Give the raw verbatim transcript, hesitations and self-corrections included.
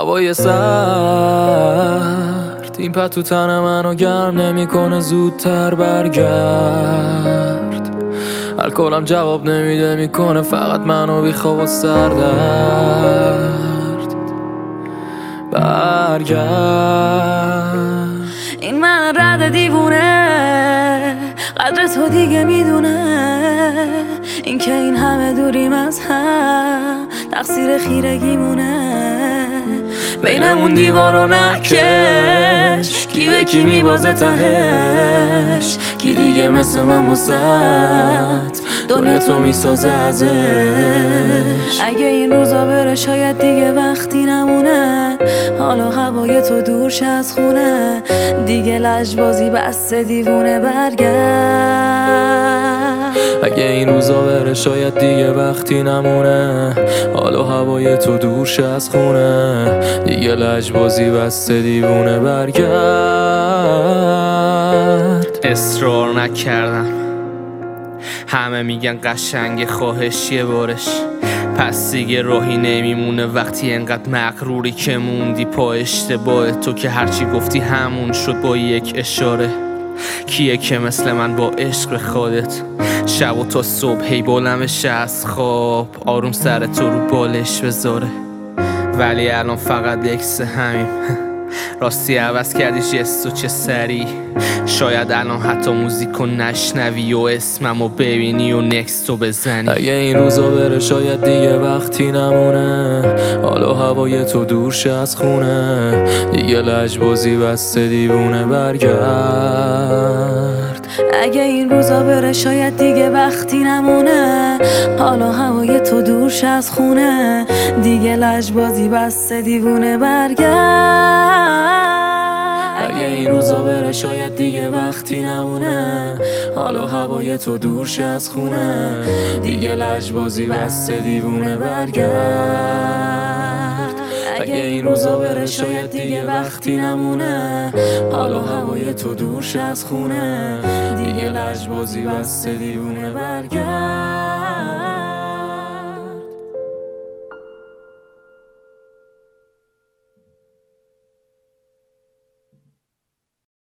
هوای سرد این پا تو تن منو گرم نمیکنه زودتر برگرد. الکلم جواب نمیده میکنه فقط منو بی خواب و سردرد. برگرد. این من رد دیوونه قدر تو دیگه میدونه، این که این همه دوریم از هم تقصیر خیرگیمونه. بینمون دیوارو نکش، کی به کی میبازه تهش، کی دیگه مثل من واسط دنیا تو میسازه ازش. اگه این روزا بره شاید دیگه وقتی نمونه، حالا هوای تو دور شه از خونه، دیگه لجبازی بس دیوونه برگرد. اگه این روزا بره شاید دیگه وقتی نمونه، حالا هوای تو دور شه از خونه، دیگه لجبازی بس دیوونه برگرد. اصرار نکردم، همه میگن قشنگ خواهشیه بارش، پس دیگه راهی نمیمونه وقتی انقدر مغروری که موندی پا اشتباه تو، که هرچی گفتی همون شد با یک اشاره. کیه که مثل من با عشق خودت شب و تا صبح هی بلمشه از خواب، آروم سر تو رو بالش بذاره، ولی الان فقط یکس همیم. راستی عوض کردی جستو چه سری، شاید الان حتی موزیکو نشنوی و اسممو ببینی و نکستو بزنی. اگه این روزا بره شاید دیگه وقتی نمونه، حالا هوای تو دور شه از خونه، دیگه لجبازی بسته دیوونه برگرد. اگه این روزا بره شاید دیگه وقتی نمونه، حالا هوای تو دور شه از خونه، دیگه لجبازی بسته دیوونه برگرد. اگه این روزا بره شاید دیگه وقتی نمونه، حالا هوای تو دور شه از خونه، دیگه لجبازی بسته دیوونه برگرد. اگه این روزا بره شاید دیگه وقتی نمونه، حالا هوای تو دور شه از خونه، دیگه لجبازی بسته دیوونه برگرد.